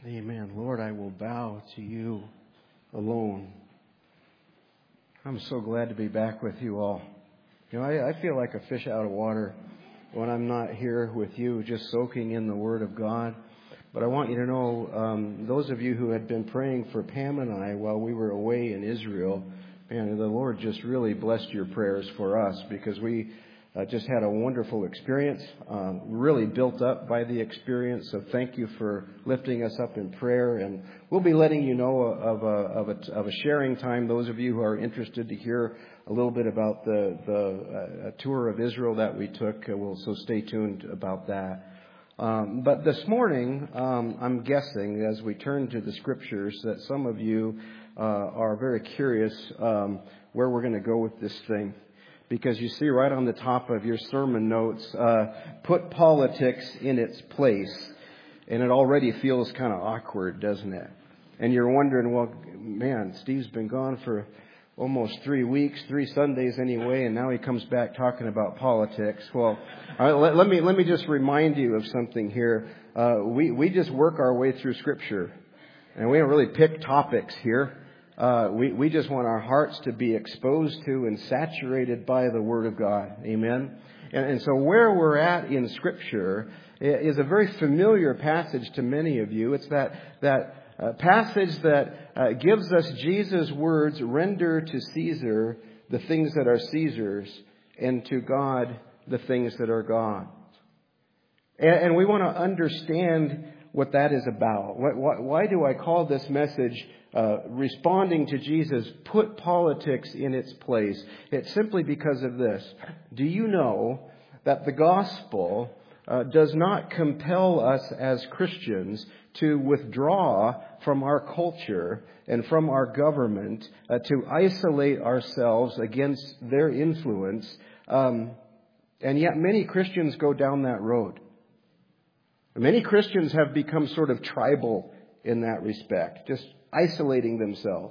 Amen. Lord, I will bow to you alone. I'm so glad to be back with you all. You know, I feel like a fish out of water when I'm not here with you, just soaking in the Word of God. But I want you to know, those of you who had been praying for Pam and I while we were away in Israel, man, the Lord just really blessed your prayers for us, because we just had a wonderful experience, really built up by the experience. So thank you for lifting us up in prayer. And we'll be letting you know of a sharing time. Those of you who are interested to hear a little bit about the tour of Israel that we took, so stay tuned about that. But this morning, I'm guessing, as we turn to the Scriptures, that some of you are very curious where we're going to go with this thing. Because you see right on the top of your sermon notes, put politics in its place. And it already feels kind of awkward, doesn't it? And you're wondering, well, man, Steve's been gone for almost 3 weeks, 3 Sundays anyway, and now he comes back talking about politics. Well, let me just remind you of something here. We just work our way through Scripture, and we don't really pick topics here. We just want our hearts to be exposed to and saturated by the Word of God. Amen. And so where we're at in Scripture is a very familiar passage to many of you. It's that passage that gives us Jesus' words, "Render to Caesar the things that are Caesar's, and to God the things that are God's." And we want to understand what that is about. Why do I call this message responding to Jesus, put politics in its place? It's simply because of this. Do you know that the gospel does not compel us as Christians to withdraw from our culture and from our government, to isolate ourselves against their influence? And yet many Christians go down that road. Many Christians have become sort of tribal in that respect, just isolating themselves.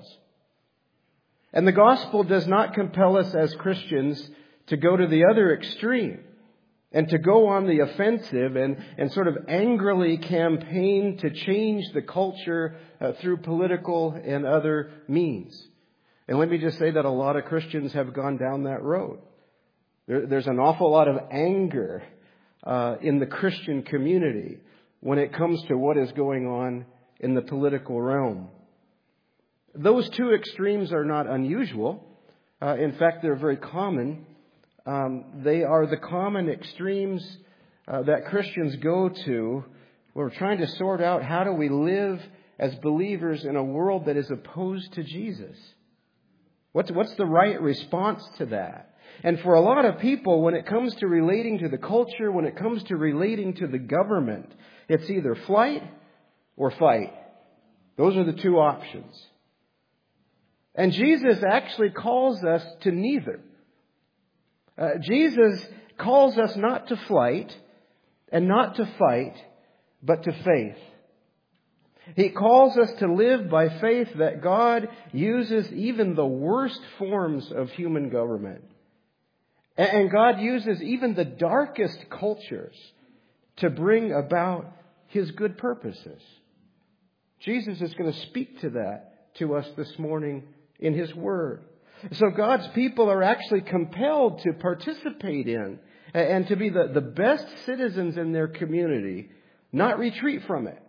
And the gospel does not compel us as Christians to go to the other extreme and to go on the offensive and sort of angrily campaign to change the culture through political and other means. And let me just say that a lot of Christians have gone down that road. There's an awful lot of anger in the Christian community when it comes to what is going on in the political realm. Those two extremes are not unusual. In fact, they're very common. They are the common extremes that Christians go to when we're trying to sort out how do we live as believers in a world that is opposed to Jesus. What's the right response to that? And for a lot of people, when it comes to relating to the culture, when it comes to relating to the government, it's either flight or fight. Those are the two options. And Jesus actually calls us to neither. Jesus calls us not to flight and not to fight, but to faith. He calls us to live by faith that God uses even the worst forms of human government. And God uses even the darkest cultures to bring about His good purposes. Jesus is going to speak to that to us this morning in His Word. So God's people are actually compelled to participate in and to be the best citizens in their community, not retreat from it.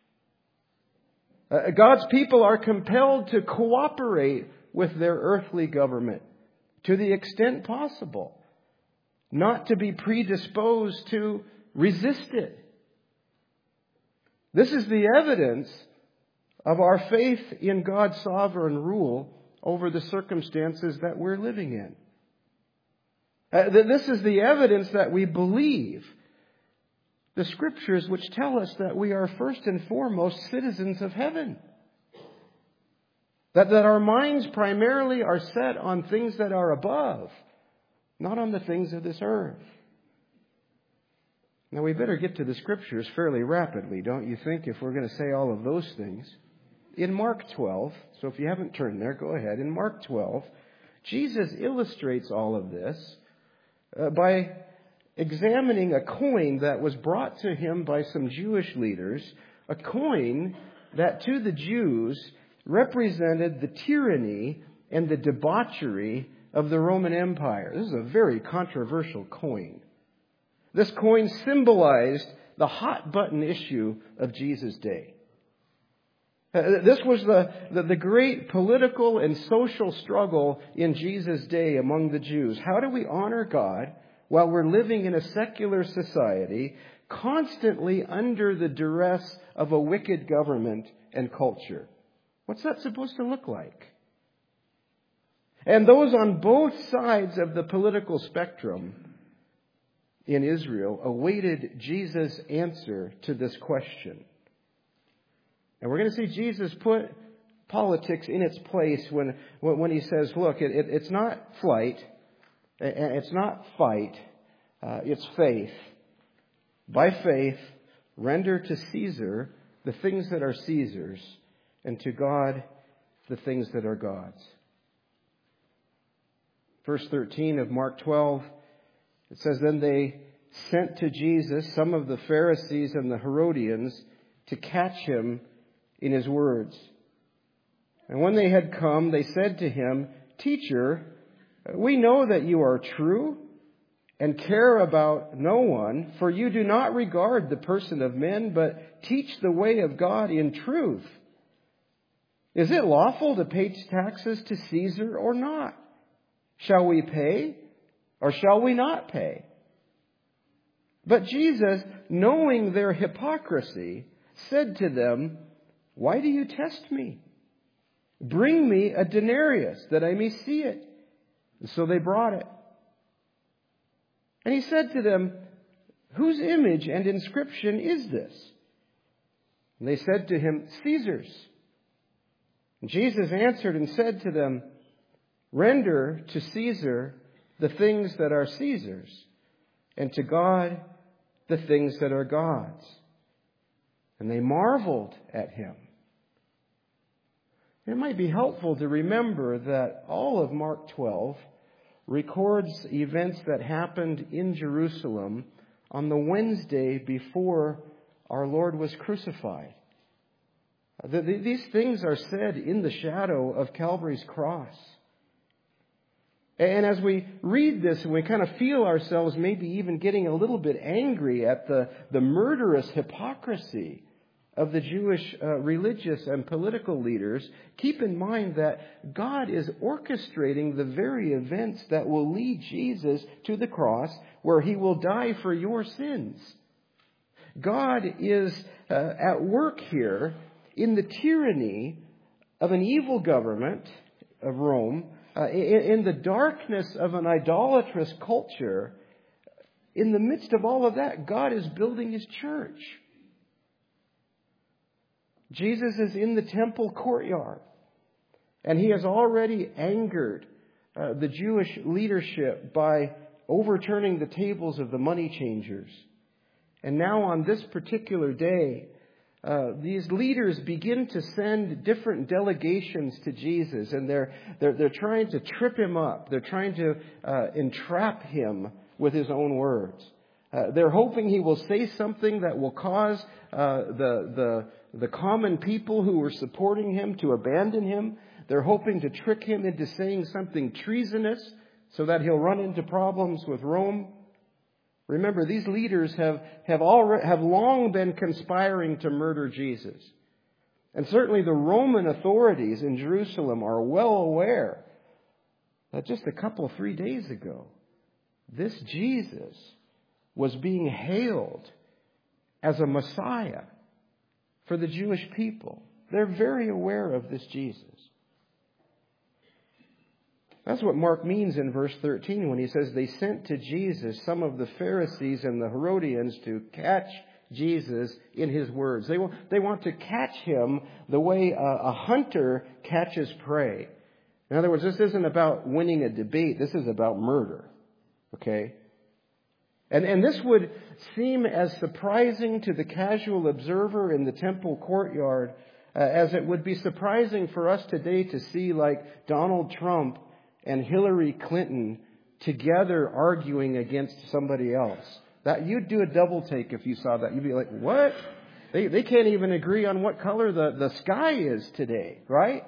God's people are compelled to cooperate with their earthly government to the extent possible, not to be predisposed to resist it. This is the evidence of our faith in God's sovereign rule over the circumstances that we're living in. This is the evidence that we believe the Scriptures, which tell us that we are first and foremost citizens of heaven. That our minds primarily are set on things that are above, not on the things of this earth. Now, we better get to the Scriptures fairly rapidly, don't you think, if we're going to say all of those things? In Mark 12, so if you haven't turned there, go ahead. In Mark 12, Jesus illustrates all of this by examining a coin that was brought to Him by some Jewish leaders, a coin that to the Jews represented the tyranny and the debauchery of the Roman Empire. This is a very controversial coin. This coin symbolized the hot button issue of Jesus' day. This was the great political and social struggle in Jesus' day among the Jews. How do we honor God while we're living in a secular society, constantly under the duress of a wicked government and culture? What's that supposed to look like? And those on both sides of the political spectrum in Israel awaited Jesus' answer to this question. And we're going to see Jesus put politics in its place when he says, look, it's not flight, it's not fight, it's faith. By faith, render to Caesar the things that are Caesar's, and to God the things that are God's. Verse 13 of Mark 12, it says, then they sent to Jesus some of the Pharisees and the Herodians to catch him in his words. And when they had come, they said to him, Teacher, we know that you are true and care about no one, for you do not regard the person of men, but teach the way of God in truth. Is it lawful to pay taxes to Caesar or not? Shall we pay or shall we not pay? But Jesus, knowing their hypocrisy, said to them, why do you test me? Bring me a denarius that I may see it. And so they brought it. And he said to them, whose image and inscription is this? And they said to him, Caesar's. And Jesus answered and said to them, render to Caesar the things that are Caesar's, and to God the things that are God's. And they marveled at him. It might be helpful to remember that all of Mark 12 records events that happened in Jerusalem on the Wednesday before our Lord was crucified. These things are said in the shadow of Calvary's cross. And as we read this and we kind of feel ourselves maybe even getting a little bit angry at the murderous hypocrisy of the Jewish religious and political leaders, keep in mind that God is orchestrating the very events that will lead Jesus to the cross where he will die for your sins. God is at work here in the tyranny of an evil government of Rome, in the darkness of an idolatrous culture. In the midst of all of that, God is building his church. Jesus is in the temple courtyard, and he has already angered the Jewish leadership by overturning the tables of the money changers. And now on this particular day, these leaders begin to send different delegations to Jesus, and they're trying to trip him up. They're trying to entrap him with his own words. They're hoping he will say something that will cause the common people who were supporting him to abandon him. They're hoping to trick him into saying something treasonous so that he'll run into problems with Rome. Remember, these leaders have long been conspiring to murder Jesus. And certainly the Roman authorities in Jerusalem are well aware that just 3 days ago, this Jesus was being hailed as a Messiah for the Jewish people. They're very aware of this Jesus. That's what Mark means in verse 13 when he says they sent to Jesus some of the Pharisees and the Herodians to catch Jesus in his words. They want to catch him the way a hunter catches prey. In other words, this isn't about winning a debate. This is about murder. Okay? And this would seem as surprising to the casual observer in the temple courtyard as it would be surprising for us today to see like Donald Trump and Hillary Clinton together arguing against somebody else. That you'd do a double take if you saw that. You'd be like, what? They can't even agree on what color the sky is today, right?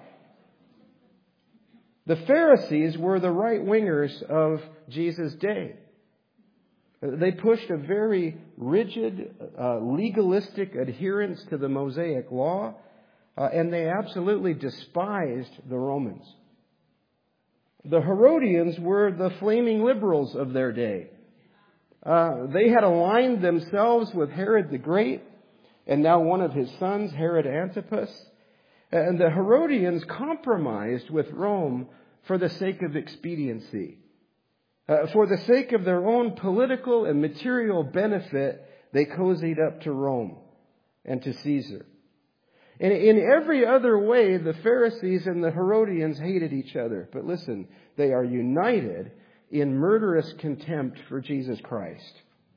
The Pharisees were the right-wingers of Jesus' day. They pushed a very rigid, legalistic adherence to the Mosaic law, and they absolutely despised the Romans. The Herodians were the flaming liberals of their day. They had aligned themselves with Herod the Great, and now one of his sons, Herod Antipas. And the Herodians compromised with Rome for the sake of expediency. For the sake of their own political and material benefit, they cozied up to Rome and to Caesar. And in every other way, the Pharisees and the Herodians hated each other. But listen, they are united in murderous contempt for Jesus Christ.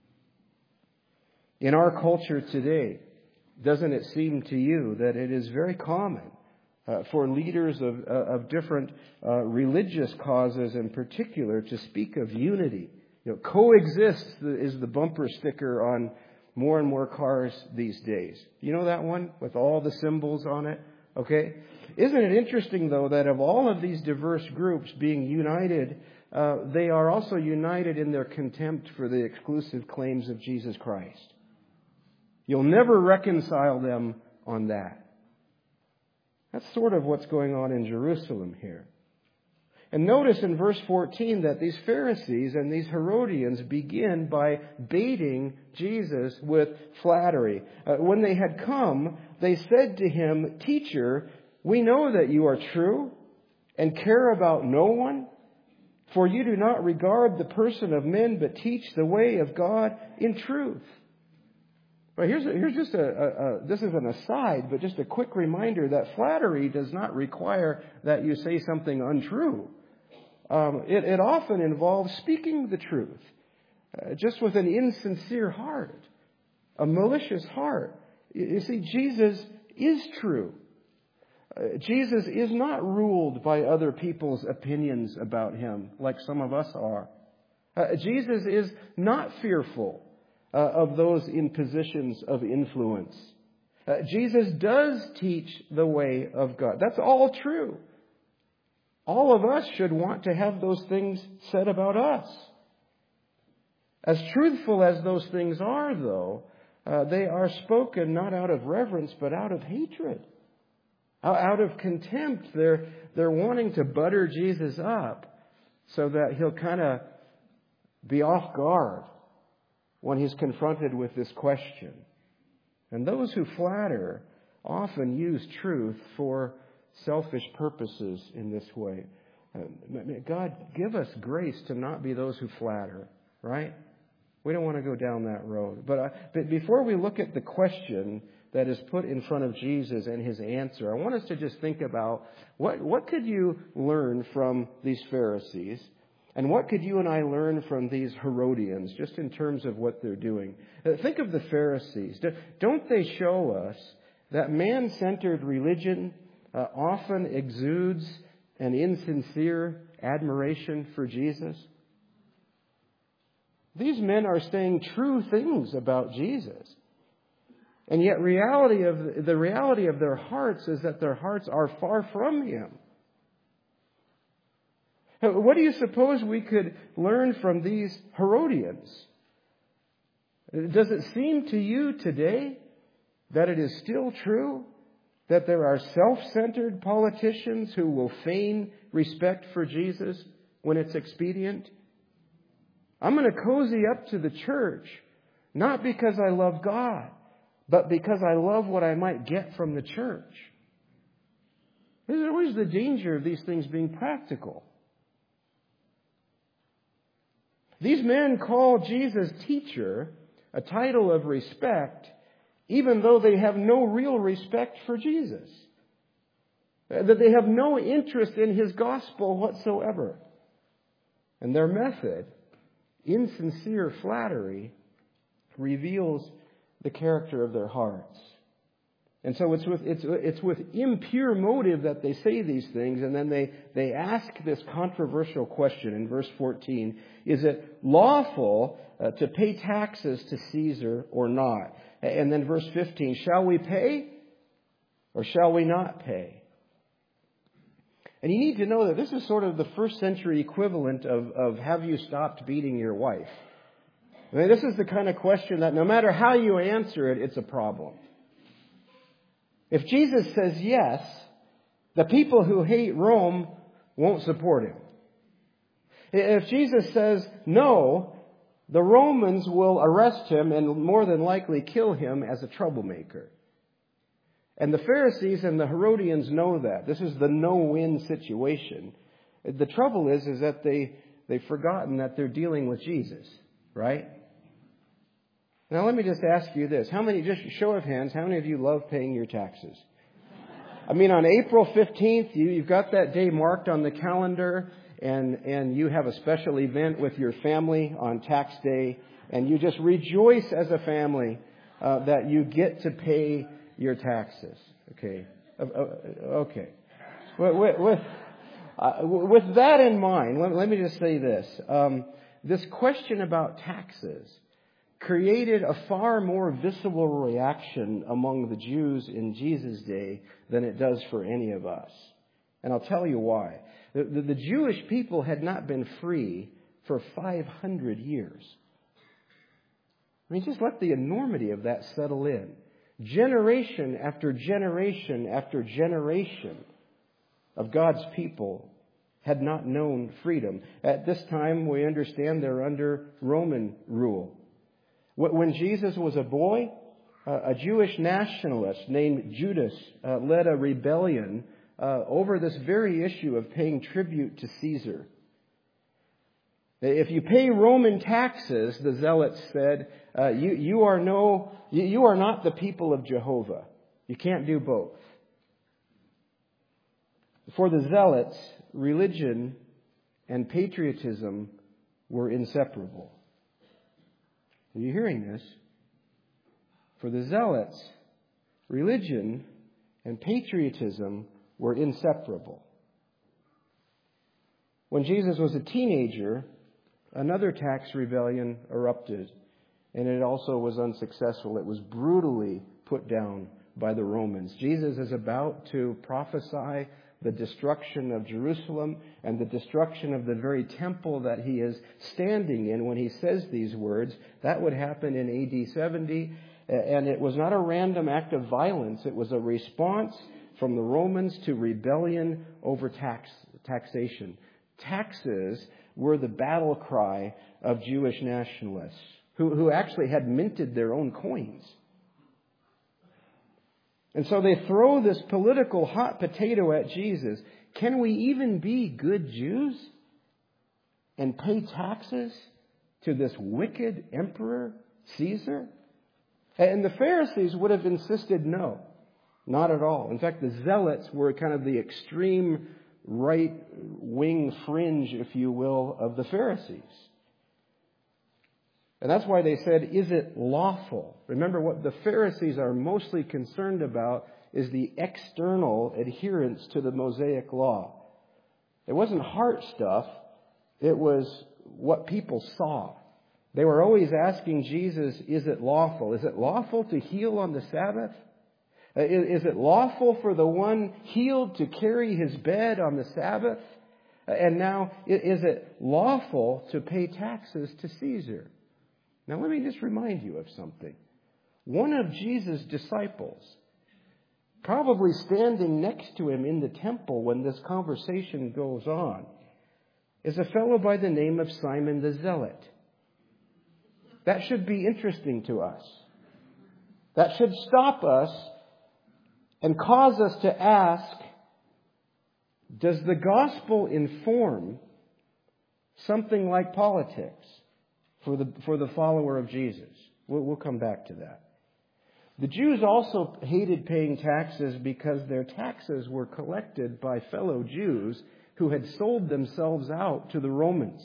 In our culture today, doesn't it seem to you that it is very common for leaders of different religious causes in particular to speak of unity? Coexist is the bumper sticker on more and more cars these days. You know that one with all the symbols on it? Okay. Isn't it interesting, though, that of all of these diverse groups being united, they are also united in their contempt for the exclusive claims of Jesus Christ. You'll never reconcile them on that. That's sort of what's going on in Jerusalem here. And notice in verse 14 that these Pharisees and these Herodians begin by baiting Jesus with flattery. When they had come, they said to him, "Teacher, we know that you are true and care about no one, for you do not regard the person of men, but teach the way of God in truth." Well, here's just this is an aside, but just a quick reminder that flattery does not require that you say something untrue. It often involves speaking the truth, just with an insincere heart, a malicious heart. You see, Jesus is true. Jesus is not ruled by other people's opinions about him, like some of us are. Jesus is not fearful of those in positions of influence. Jesus does teach the way of God. That's all true. All of us should want to have those things said about us. As truthful as those things are, though, they are spoken not out of reverence, but out of hatred. Out of contempt. They're wanting to butter Jesus up so that he'll kind of be off guard when he's confronted with this question. And those who flatter often use truth for selfish purposes in this way. God, give us grace to not be those who flatter, right? We don't want to go down that road. But before we look at the question that is put in front of Jesus and his answer, I want us to just think about what could you learn from these Pharisees, and what could you and I learn from these Herodians, just in terms of what they're doing. Think of the Pharisees. Don't they show us that man-centered religion often exudes an insincere admiration for Jesus? These men are saying true things about Jesus. And yet the reality of their hearts is that their hearts are far from him. What do you suppose we could learn from these Herodians? Does it seem to you today that it is still true that there are self-centered politicians who will feign respect for Jesus when it's expedient? I'm going to cozy up to the church, not because I love God, but because I love what I might get from the church. There's always the danger of these things being practical. These men call Jesus teacher, a title of respect, even though they have no real respect for Jesus. That they have no interest in his gospel whatsoever. And their method, insincere flattery, reveals the character of their hearts. And so it's with impure motive that they say these things, and then they ask this controversial question in verse 14: is it lawful to pay taxes to Caesar or not? And then verse 15: shall we pay or shall we not pay? And you need to know that this is sort of the first century equivalent of have you stopped beating your wife? I mean, this is the kind of question that no matter how you answer it, it's a problem. If Jesus says yes, the people who hate Rome won't support him. If Jesus says no, the Romans will arrest him and more than likely kill him as a troublemaker. And the Pharisees and the Herodians know that. This is the no-win situation. The trouble is that they've forgotten that they're dealing with Jesus, right? Now let me just ask you this. Just show of hands, how many of you love paying your taxes? I mean, on April 15th, you've got that day marked on the calendar, and you have a special event with your family on tax day, and you just rejoice as a family that you get to pay your taxes. Okay. Okay. With that in mind, let me just say this. This question about taxes created a far more visible reaction among the Jews in Jesus' day than it does for any of us. And I'll tell you why. The Jewish people had not been free for 500 years. I mean, just let the enormity of that settle in. Generation after generation after generation of God's people had not known freedom. At this time, we understand they're under Roman rule. When Jesus was a boy, a Jewish nationalist named Judas led a rebellion over this very issue of paying tribute to Caesar. If you pay Roman taxes, the zealots said, you are not the people of Jehovah. You can't do both. For the zealots, religion and patriotism were inseparable. Are you hearing this? For the zealots, religion and patriotism were inseparable. When Jesus was a teenager, another tax rebellion erupted, and it also was unsuccessful. It was brutally put down by the Romans. Jesus is about to prophesy the destruction of Jerusalem and the destruction of the very temple that he is standing in when he says these words. That would happen in AD 70, and it was not a random act of violence. It was a response from the Romans to rebellion over taxation. Taxes were the battle cry of Jewish nationalists who actually had minted their own coins. And so they throw this political hot potato at Jesus. Can we even be good Jews and pay taxes to this wicked emperor, Caesar? And the Pharisees would have insisted no, not at all. In fact, the zealots were kind of the extreme right-wing fringe, if you will, of the Pharisees. And that's why they said, is it lawful? Remember, what the Pharisees are mostly concerned about is the external adherence to the Mosaic law. It wasn't heart stuff. It was what people saw. They were always asking Jesus, is it lawful? Is it lawful to heal on the Sabbath? Is it lawful for the one healed to carry his bed on the Sabbath? And now, is it lawful to pay taxes to Caesar? Now, let me just remind you of something. One of Jesus' disciples, probably standing next to him in the temple when this conversation goes on, is a fellow by the name of Simon the Zealot. That should be interesting to us. That should stop us and cause us to ask, does the gospel inform something like politics for the follower of Jesus? We'll come back to that. The Jews also hated paying taxes because their taxes were collected by fellow Jews who had sold themselves out to the Romans.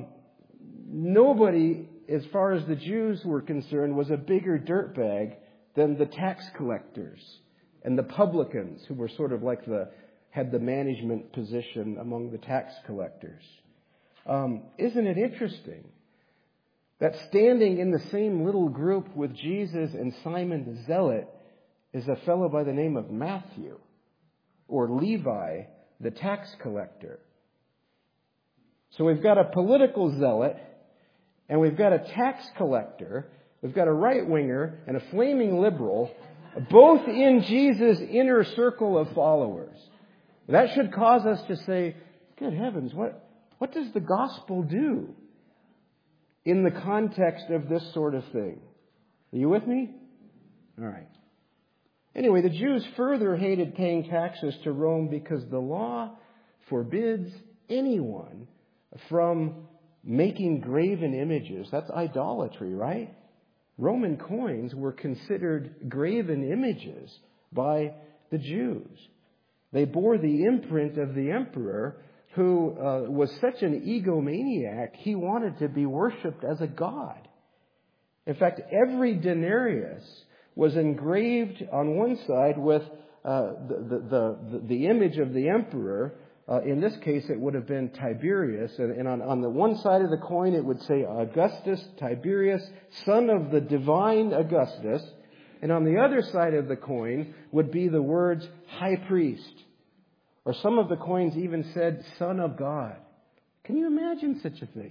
Nobody, as far as the Jews were concerned, was a bigger dirtbag than the tax collectors and the publicans, who were sort of like had the management position among the tax collectors. Isn't it interesting that standing in the same little group with Jesus and Simon the Zealot is a fellow by the name of Matthew, or Levi, the tax collector? So we've got a political zealot, and we've got a tax collector, we've got a right-winger and a flaming liberal, both in Jesus' inner circle of followers. That should cause us to say, good heavens, what does the gospel do in the context of this sort of thing? Are you with me? All right. Anyway, the Jews further hated paying taxes to Rome because the law forbids anyone from making graven images. That's idolatry, right? Roman coins were considered graven images by the Jews. They bore the imprint of the emperor, who was such an egomaniac, he wanted to be worshipped as a god. In fact, every denarius was engraved on one side with the image of the emperor. In this case, it would have been Tiberius. And on the one side of the coin, it would say Augustus Tiberius, son of the divine Augustus. And on the other side of the coin would be the words high priest. Or some of the coins even said Son of God. Can you imagine such a thing?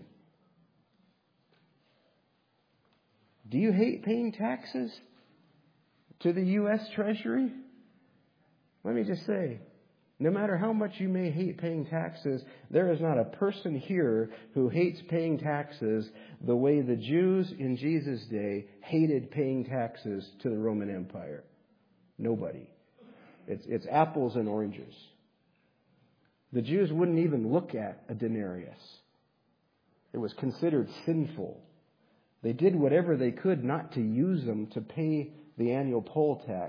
Do you hate paying taxes to the U.S. Treasury? Let me just say, no matter how much you may hate paying taxes, there is not a person here who hates paying taxes the way the Jews in Jesus' day hated paying taxes to the Roman Empire. Nobody. It's apples and oranges. The Jews wouldn't even look at a denarius. It was considered sinful. They did whatever they could not to use them to pay the annual poll tax.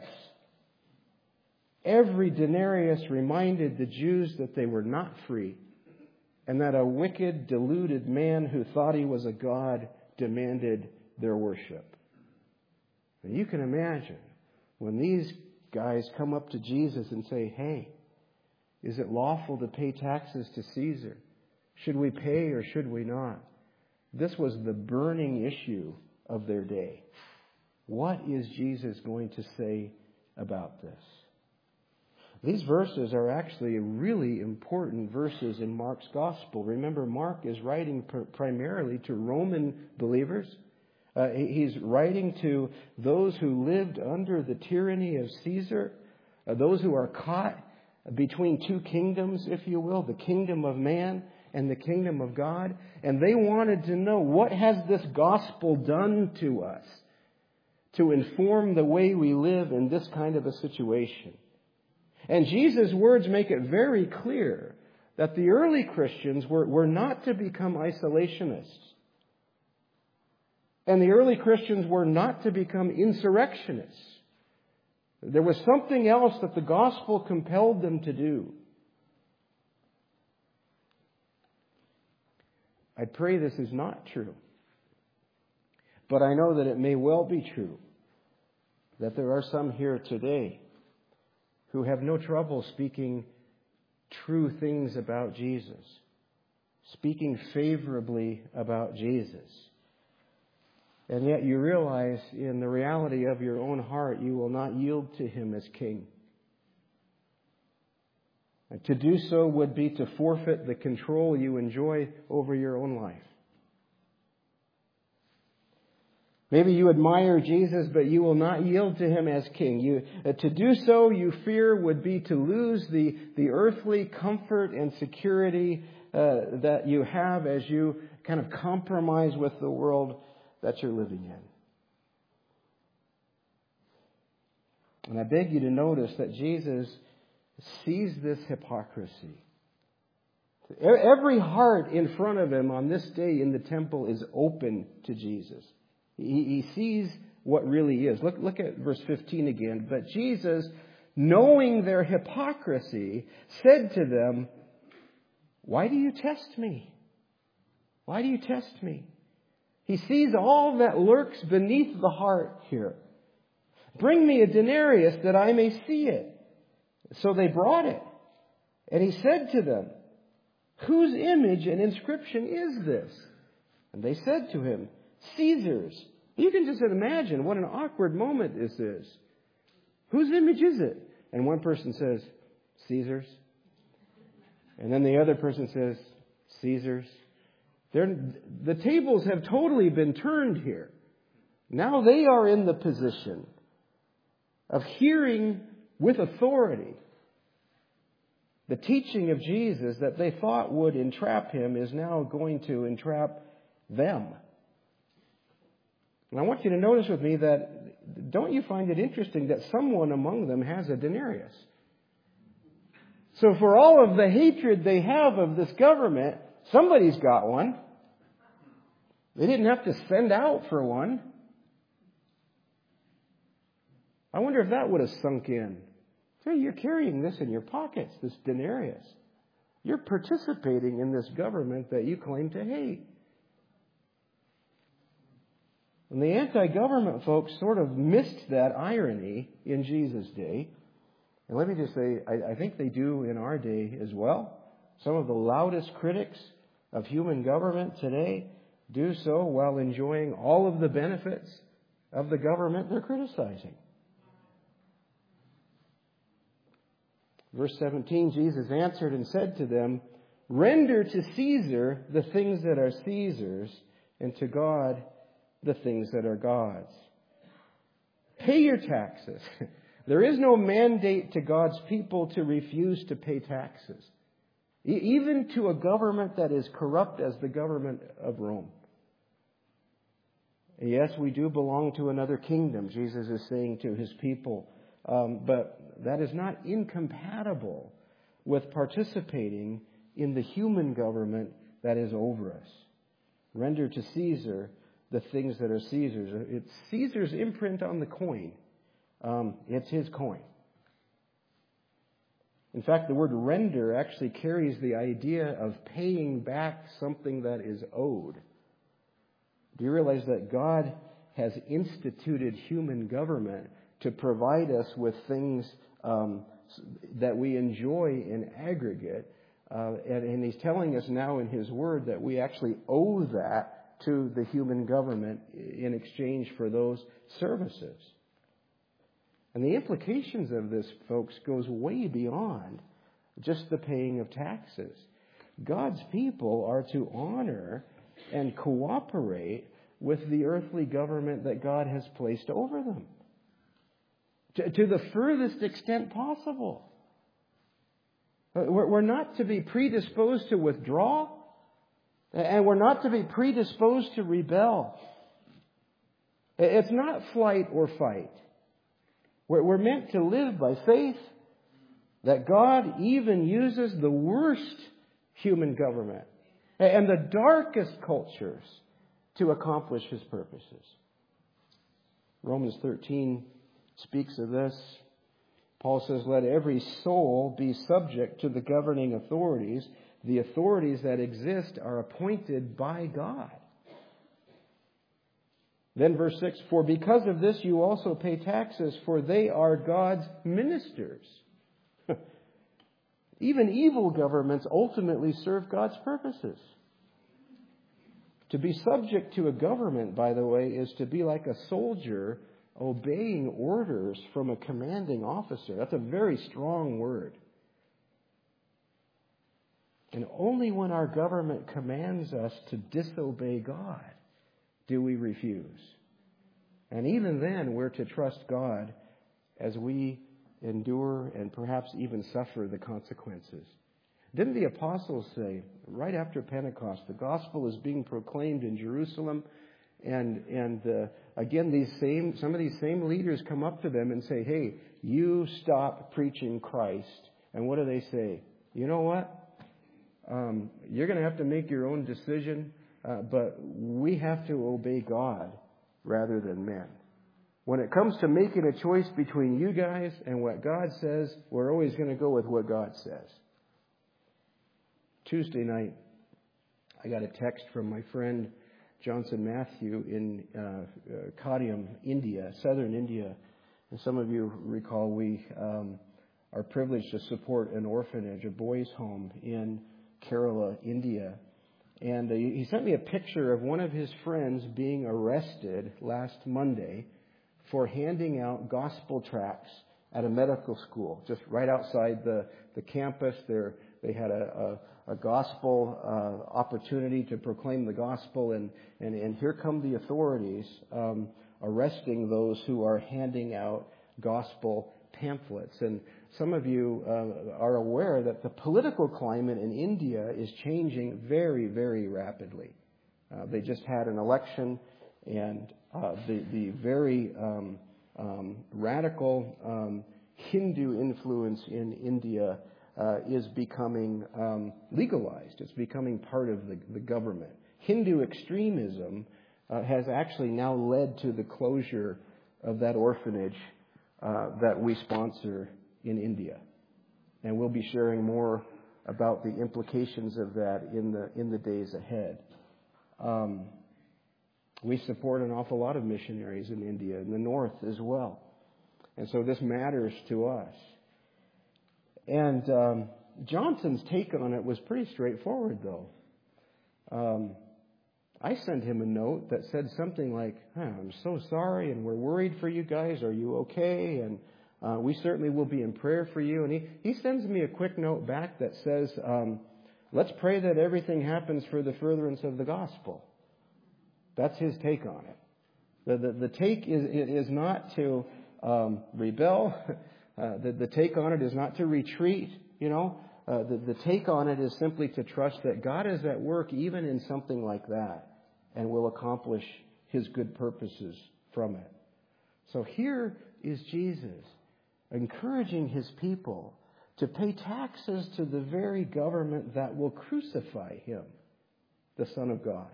Every denarius reminded the Jews that they were not free, and that a wicked, deluded man who thought he was a god demanded their worship. And you can imagine when these guys come up to Jesus and say, hey, is it lawful to pay taxes to Caesar? Should we pay or should we not? This was the burning issue of their day. What is Jesus going to say about this? These verses are actually really important verses in Mark's gospel. Remember, Mark is writing primarily to Roman believers. He's writing to those who lived under the tyranny of Caesar, those who are caught between two kingdoms, if you will, the kingdom of man and the kingdom of God. And they wanted to know, what has this gospel done to us to inform the way we live in this kind of a situation? And Jesus' words make it very clear that the early Christians were not to become isolationists. And the early Christians were not to become insurrectionists. There was something else that the gospel compelled them to do. I pray this is not true. But I know that it may well be true that there are some here today who have no trouble speaking true things about Jesus, speaking favorably about Jesus. And yet you realize in the reality of your own heart, you will not yield to Him as King. And to do so would be to forfeit the control you enjoy over your own life. Maybe you admire Jesus, but you will not yield to Him as King. To do so, you fear, would be to lose the earthly comfort and security that you have as you kind of compromise with the world that you're living in. And I beg you to notice that Jesus sees this hypocrisy. Every heart in front of Him on this day in the temple is open to Jesus. He sees what really is. Look at verse 15 again. But Jesus, knowing their hypocrisy, said to them, "Why do you test me? Why do you test me?" He sees all that lurks beneath the heart here. Bring me a denarius that I may see it. So they brought it. And he said to them, whose image and inscription is this? And they said to him, Caesar's. You can just imagine what an awkward moment this is. Whose image is it? And one person says, Caesar's. And then the other person says, Caesar's. The tables have totally been turned here. Now they are in the position of hearing with authority the teaching of Jesus that they thought would entrap him is now going to entrap them. And I want you to notice with me that, don't you find it interesting that someone among them has a denarius? So for all of the hatred they have of this government, somebody's got one. They didn't have to send out for one. I wonder if that would have sunk in. Hey, you're carrying this in your pockets, this denarius. You're participating in this government that you claim to hate. And the anti-government folks sort of missed that irony in Jesus' day. And let me just say, I think they do in our day as well. Some of the loudest critics of human government today do so while enjoying all of the benefits of the government they're criticizing. Verse 17, Jesus answered and said to them, render to Caesar the things that are Caesar's, and to God the things that are God's. Pay your taxes. There is no mandate to God's people to refuse to pay taxes, even to a government that is corrupt as the government of Rome. Yes, we do belong to another kingdom, Jesus is saying to his people, but that is not incompatible with participating in the human government that is over us. Render to Caesar the things that are Caesar's. It's Caesar's imprint on the coin. It's his coin. In fact, the word render actually carries the idea of paying back something that is owed. Do you realize that God has instituted human government to provide us with things that we enjoy in aggregate? And he's telling us now in his word that we actually owe that to the human government in exchange for those services. And the implications of this, folks, goes way beyond just the paying of taxes. God's people are to honor and cooperate with the earthly government that God has placed over them to the furthest extent possible. We're not to be predisposed to withdraw, and we're not to be predisposed to rebel. It's not flight or fight. We're meant to live by faith that God even uses the worst human government and the darkest cultures to accomplish his purposes. Romans 13 speaks of this. Paul says, let every soul be subject to the governing authorities. The authorities that exist are appointed by God. Then verse 6, for because of this you also pay taxes, for they are God's ministers. Even evil governments ultimately serve God's purposes. To be subject to a government, by the way, is to be like a soldier obeying orders from a commanding officer. That's a very strong word. And only when our government commands us to disobey God do we refuse. And even then, we're to trust God as we endure and perhaps even suffer the consequences. Didn't the apostles say, right after Pentecost, the gospel is being proclaimed in Jerusalem, and again, some of these same leaders come up to them and say, hey, you stop preaching Christ. And what do they say? You know what? You're going to have to make your own decision, but we have to obey God rather than men. When it comes to making a choice between you guys and what God says, we're always going to go with what God says. Tuesday night, I got a text from my friend Johnson Matthew in Kottayam, India, southern India. And some of you recall we are privileged to support an orphanage, a boys' home in Kerala, India. And he sent me a picture of one of his friends being arrested last Monday for handing out gospel tracts at a medical school, just right outside the campus. They had a gospel opportunity to proclaim the gospel, and here come the authorities arresting those who are handing out gospel pamphlets. And some of you are aware that the political climate in India is changing very, very rapidly. They just had an election, and the very radical Hindu influence in India is becoming legalized. It's becoming part of the government. Hindu extremism has actually now led to the closure of that orphanage that we sponsor in India. And we'll be sharing more about the implications of that in the days ahead. We support an awful lot of missionaries in India, in the north as well. And so this matters to us. And Johnson's take on it was pretty straightforward, though. I sent him a note that said something like, I'm so sorry, and we're worried for you guys. Are you okay? And we certainly will be in prayer for you. And he sends me a quick note back that says, let's pray that everything happens for the furtherance of the gospel. That's his take on it. The take is not to rebel. The take on it is not to retreat. The take on it is simply to trust that God is at work even in something like that and will accomplish His good purposes from it. So here is Jesus encouraging His people to pay taxes to the very government that will crucify Him, the Son of God.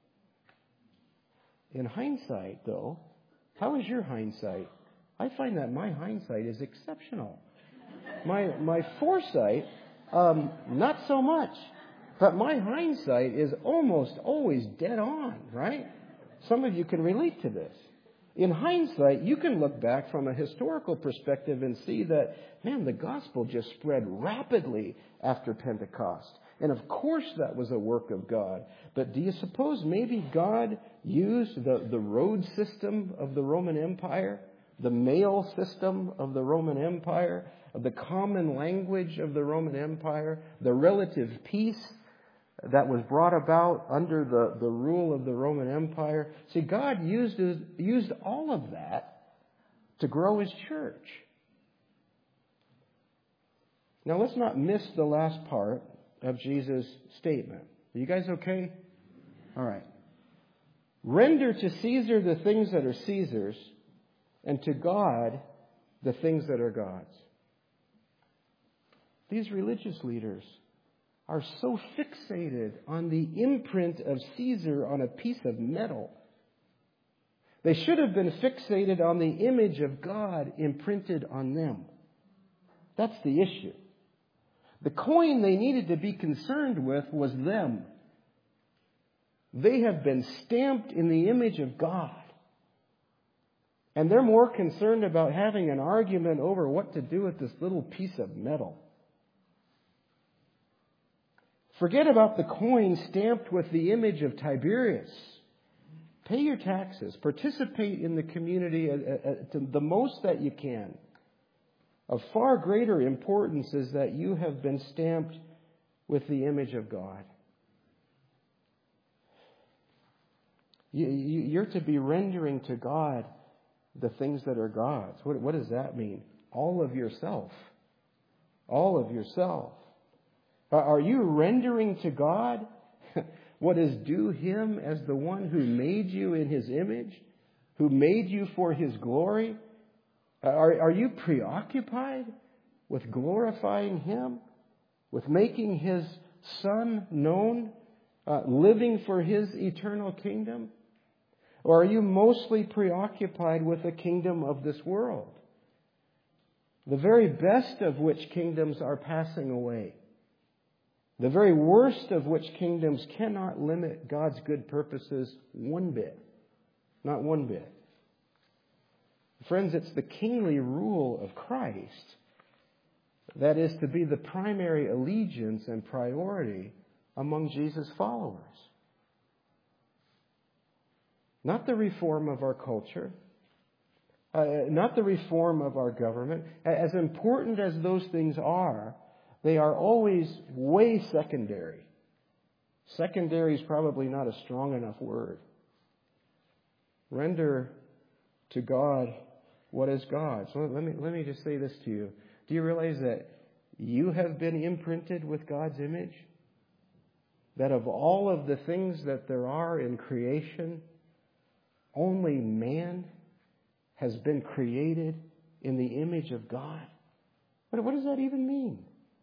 In hindsight, though, how is your hindsight? I find that my hindsight is exceptional. My foresight, not so much. But my hindsight is almost always dead on, right? Some of you can relate to this. In hindsight, you can look back from a historical perspective and see that, man, the gospel just spread rapidly after Pentecost. And of course that was a work of God. But do you suppose maybe God used the road system of the Roman Empire, the mail system of the Roman Empire, the common language of the Roman Empire, the relative peace that was brought about under the rule of the Roman Empire? See, God used all of that to grow His church. Now, let's not miss the last part of Jesus' statement. Are you guys okay? All right. Render to Caesar the things that are Caesar's, and to God the things that are God's. These religious leaders are so fixated on the imprint of Caesar on a piece of metal. They should have been fixated on the image of God imprinted on them. That's the issue. The coin they needed to be concerned with was them. They have been stamped in the image of God. And they're more concerned about having an argument over what to do with this little piece of metal. Forget about the coin stamped with the image of Tiberius. Pay your taxes. Participate in the community to the most that you can. Of far greater importance is that you have been stamped with the image of God. You're to be rendering to God the things that are God's. What does that mean? All of yourself. All of yourself. Are you rendering to God what is due Him as the one who made you in His image, who made you for His glory? Are you preoccupied with glorifying Him, with making His Son known, living for His eternal kingdom? Or are you mostly preoccupied with the kingdom of this world, the very best of which kingdoms are passing away? The very worst of which kingdoms cannot limit God's good purposes one bit. Not one bit. Friends, it's the kingly rule of Christ that is to be the primary allegiance and priority among Jesus' followers. Not the reform of our culture, not the reform of our government. As important as those things are, they are always way secondary. Secondary is probably not a strong enough word. Render to God what is God's. So let me just say this to you. Do you realize that you have been imprinted with God's image? That of all of the things that there are in creation, only man has been created in the image of God? What does that even mean?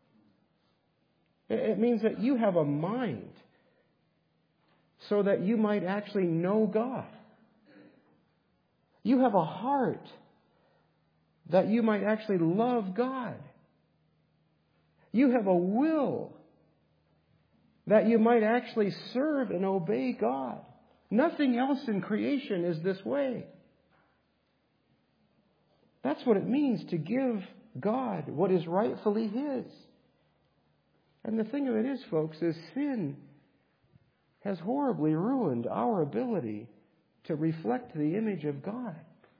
It means that you have a mind so that you might actually know God. You have a heart that you might actually love God. You have a will that you might actually serve and obey God. Nothing else in creation is this way. That's what it means to give God what is rightfully His. And the thing of it is, folks, is sin has horribly ruined our ability to reflect the image of God.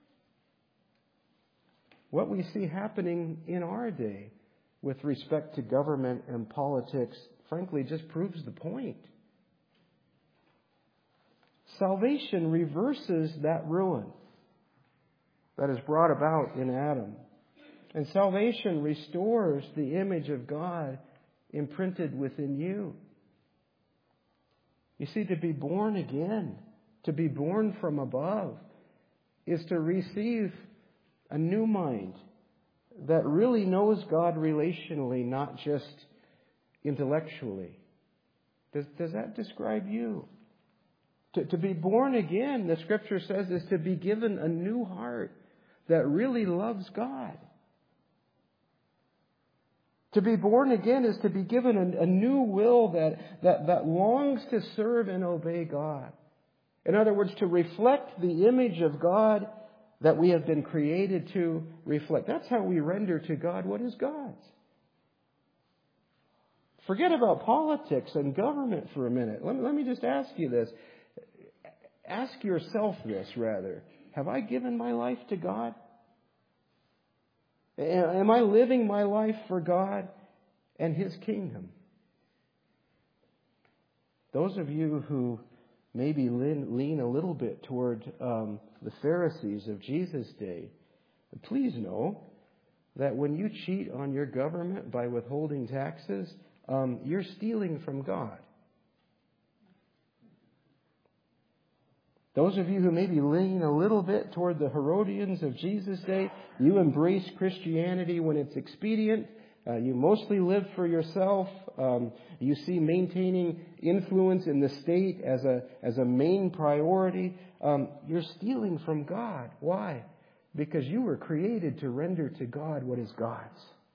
What we see happening in our day with respect to government and politics, frankly, just proves the point. Salvation reverses that ruin that is brought about in Adam. And salvation restores the image of God imprinted within you. You see, to be born again, to be born from above, is to receive a new mind that really knows God relationally, not just intellectually. Does that describe you? To be born again, the Scripture says, is to be given a new heart that really loves God. To be born again is to be given a new will that longs to serve and obey God. In other words, to reflect the image of God that we have been created to reflect. That's how we render to God what is God's. Forget about politics and government for a minute. Let me just ask you this. Ask yourself this, rather. Have I given my life to God? Am I living my life for God and His kingdom? Those of you who maybe lean a little bit toward the Pharisees of Jesus' day, please know that when you cheat on your government by withholding taxes, you're stealing from God. Those of you who maybe lean a little bit toward the Herodians of Jesus' day, you embrace Christianity when it's expedient. You mostly live for yourself. You see maintaining influence in the state as a main priority. You're stealing from God. Why? Because you were created to render to God what is God's.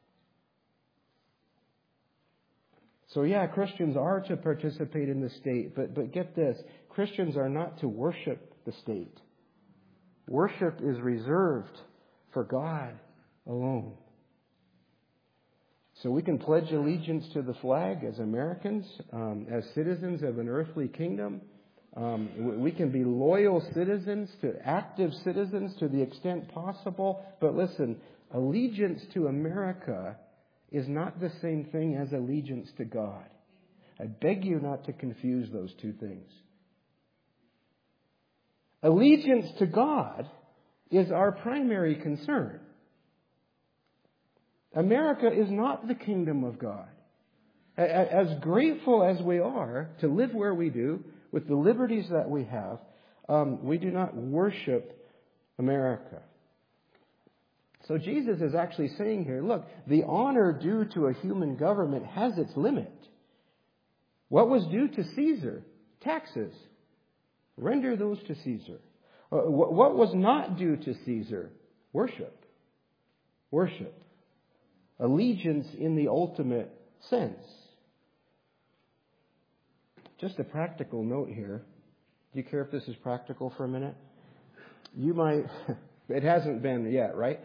So yeah, Christians are to participate in the state, but get this. Christians are not to worship the state. Worship is reserved for God alone. So we can pledge allegiance to the flag as Americans, as citizens of an earthly kingdom. We can be loyal citizens, active citizens to the extent possible. But listen, allegiance to America is not the same thing as allegiance to God. I beg you not to confuse those two things. Allegiance to God is our primary concern. America is not the kingdom of God. As grateful as we are to live where we do, with the liberties that we have, we do not worship America. So Jesus is actually saying here, look, the honor due to a human government has its limit. What was due to Caesar? Taxes. Render those to Caesar. What was not due to Caesar? Worship. Worship. Allegiance in the ultimate sense. Just a practical note here. Do you care if this is practical for a minute? You might It hasn't been yet, right?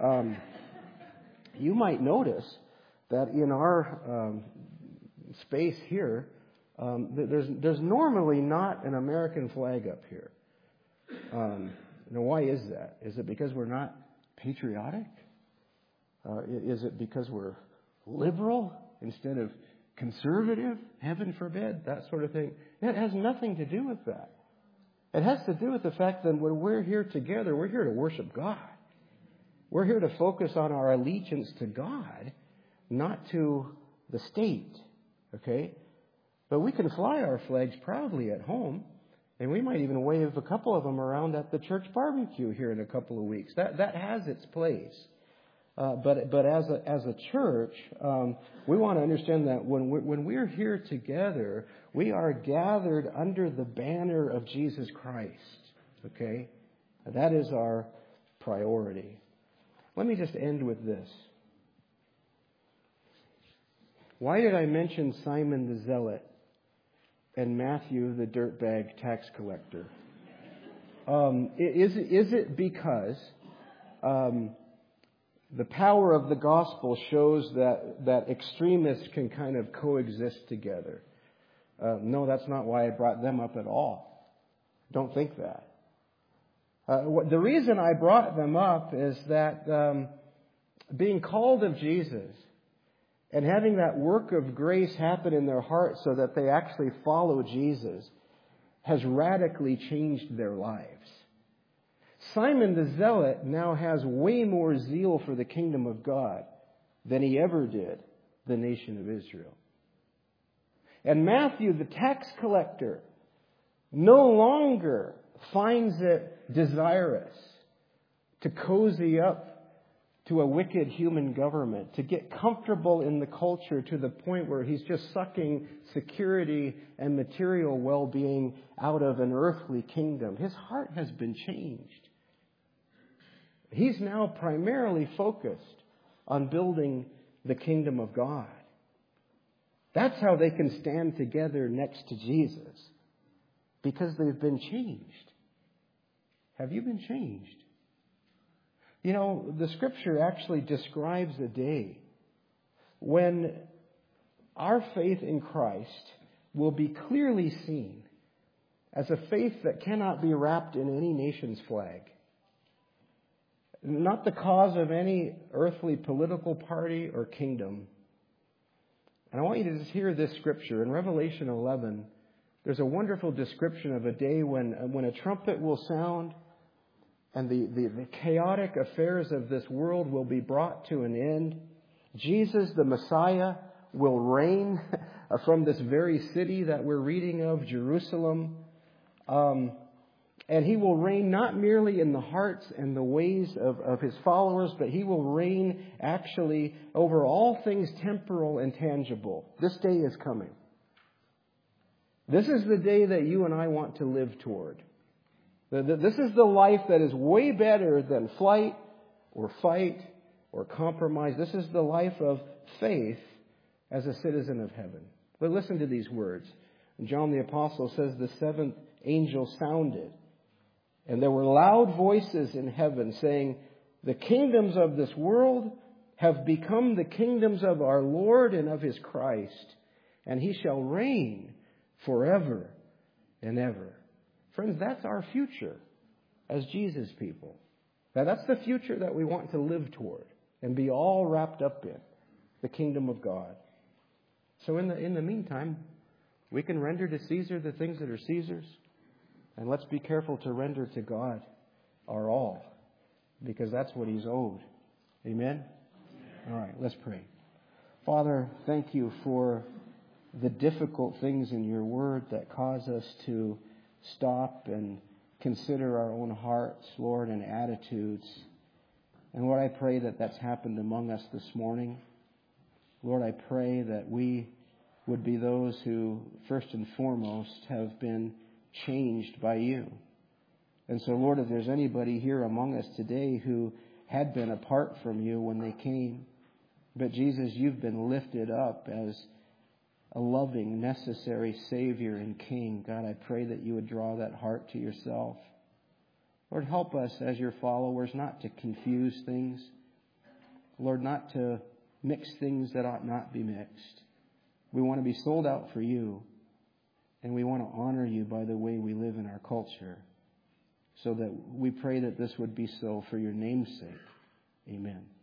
You might notice that in our space here, there's normally not an American flag up here. Now, why is that? Is it because we're not patriotic? Is it because we're liberal instead of conservative? Heaven forbid, that sort of thing. It has nothing to do with that. It has to do with the fact that when we're here together, we're here to worship God. We're here to focus on our allegiance to God, not to the state. Okay? But we can fly our flags proudly at home, and we might even wave a couple of them around at the church barbecue here in a couple of weeks. That has its place. But as a church, we want to understand that when we're here together, we are gathered under the banner of Jesus Christ. Okay? That is our priority. Let me just end with this. Why did I mention Simon the Zealot and Matthew the dirtbag tax collector? Is it because the power of the gospel shows that extremists can kind of coexist together? No, that's not why I brought them up at all. Don't think that. The reason I brought them up is that being called of Jesus and having that work of grace happen in their hearts so that they actually follow Jesus has radically changed their lives. Simon the Zealot now has way more zeal for the kingdom of God than he ever did the nation of Israel. And Matthew the tax collector no longer finds it desirous to cozy up to a wicked human government, to get comfortable in the culture to the point where he's just sucking security and material well-being out of an earthly kingdom. His heart has been changed. He's now primarily focused on building the kingdom of God. That's how they can stand together next to Jesus, because they've been changed. Have you been changed? You know, the Scripture actually describes a day when our faith in Christ will be clearly seen as a faith that cannot be wrapped in any nation's flag. Not the cause of any earthly political party or kingdom. And I want you to just hear this Scripture. In Revelation 11, there's a wonderful description of a day when a trumpet will sound, and the chaotic affairs of this world will be brought to an end. Jesus, the Messiah, will reign from this very city that we're reading of, Jerusalem. And he will reign not merely in the hearts and the ways of his followers, but he will reign actually over all things temporal and tangible. This day is coming. This is the day that you and I want to live toward. This is the life that is way better than flight or fight or compromise. This is the life of faith as a citizen of heaven. But listen to these words. John the Apostle says the seventh angel sounded, and there were loud voices in heaven saying, "The kingdoms of this world have become the kingdoms of our Lord and of his Christ, and he shall reign forever and ever." Friends, that's our future as Jesus people. Now, that's the future that we want to live toward and be all wrapped up in, the kingdom of God. So in the meantime, we can render to Caesar the things that are Caesar's, and let's be careful to render to God our all, because that's what he's owed. Amen? All right, let's pray. Father, thank you for the difficult things in your word that cause us to stop and consider our own hearts, Lord, and attitudes. And Lord, I pray that that's happened among us this morning. Lord, I pray that we would be those who, first and foremost, have been changed by you. And so, Lord, if there's anybody here among us today who had been apart from you when they came, but Jesus, you've been lifted up as a loving, necessary Savior and King. God, I pray that you would draw that heart to yourself. Lord, help us as your followers not to confuse things. Lord, not to mix things that ought not be mixed. We want to be sold out for you, and we want to honor you by the way we live in our culture, so that we pray that this would be so for your name's sake. Amen.